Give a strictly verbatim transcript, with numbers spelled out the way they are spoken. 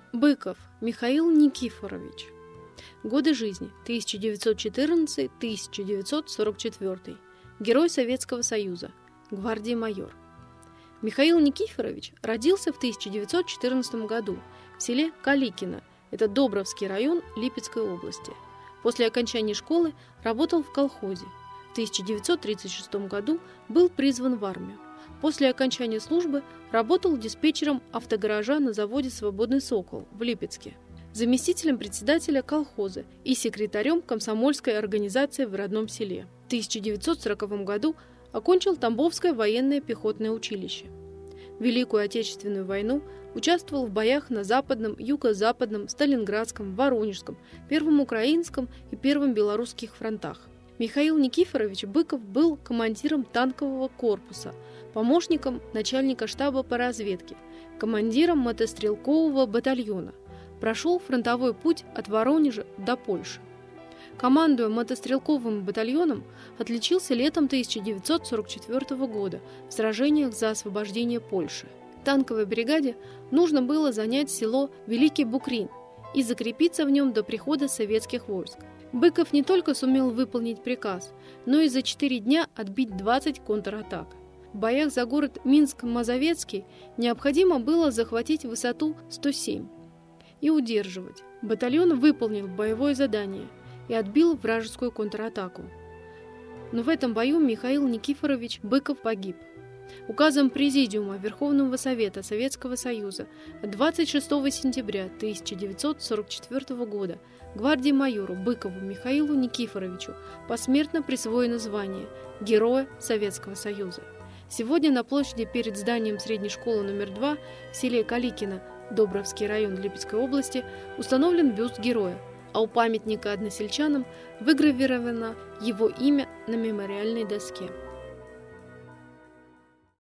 Быков Михаил Никифорович. Годы жизни тысяча девятьсот четырнадцатый — тысяча девятьсот сорок четвёртый. Герой Советского Союза, гвардии майор. Михаил Никифорович родился в тысяча девятьсот четырнадцатом году в селе Каликино, это Добровский район Липецкой области. После окончания школы работал в колхозе. В тысяча девятьсот тридцать шестом году был призван в армию. После окончания службы работал диспетчером автогаража на заводе «Свободный Сокол» в Липецке, заместителем председателя колхоза и секретарем комсомольской организации в родном селе. В тысяча девятьсот сороковом году окончил Тамбовское военное пехотное училище. В Великую Отечественную войну участвовал в боях на Западном, Юго-Западном, Сталинградском, Воронежском, Первом Украинском и Первом Белорусских фронтах. Михаил Никифорович Быков был командиром танкового корпуса, помощником начальника штаба по разведке, командиром мотострелкового батальона. Прошел фронтовой путь от Воронежа до Польши. Командуя мотострелковым батальоном, отличился летом тысяча девятьсот сорок четвёртого года в сражениях за освобождение Польши. Танковой бригаде нужно было занять село Великий Букрин и закрепиться в нем до прихода советских войск. Быков не только сумел выполнить приказ, но и за четыре дня отбить двадцать контратак. В боях за город Минск-Мазовецкий необходимо было захватить высоту сто семь и удерживать. Батальон выполнил боевое задание и отбил вражескую контратаку. Но в этом бою Михаил Никифорович Быков погиб. Указом Президиума Верховного Совета Советского Союза от двадцать шестого сентября тысяча девятьсот сорок четвёртого года гвардии майору Быкову Михаилу Никифоровичу посмертно присвоено звание Героя Советского Союза. Сегодня на площади перед зданием средней школы номер два в селе Каликино, Добровский район Липецкой области, установлен бюст героя, а у памятника односельчанам выгравировано его имя на мемориальной доске.